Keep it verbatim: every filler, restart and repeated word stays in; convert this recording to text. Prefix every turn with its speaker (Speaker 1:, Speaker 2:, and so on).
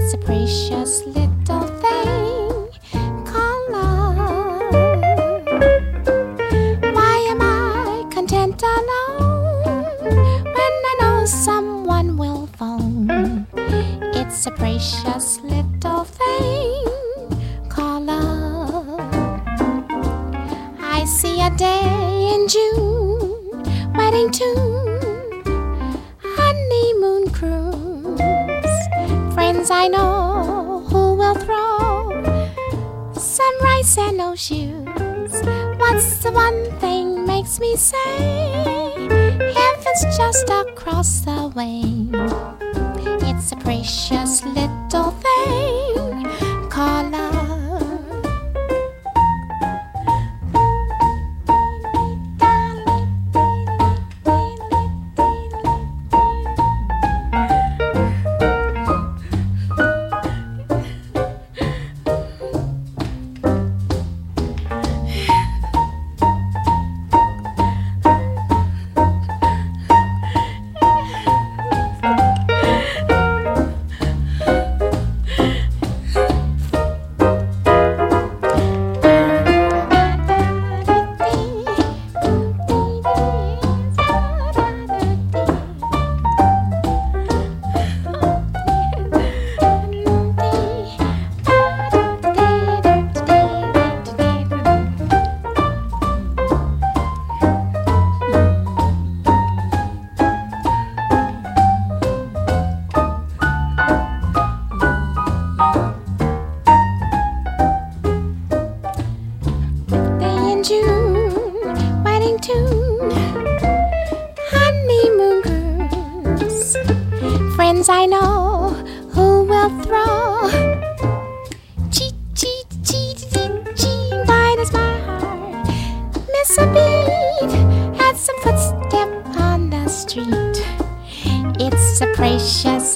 Speaker 1: It's a precious little thing called love. Why am I content alone when I know someone will phone? It's a precious little thing called love. I see a day in June, wedding tune, honeymoon cruise. Friends I know who will throw some rice and no shoes. What's the one thing makes me say heaven's just across the way? It's a precious little thing called love. June, wedding tune, honeymoon cruise. Friends I know who will throw chee chee chee chee chee. Why does my heart miss a beat at some footstep on the street? It's a precious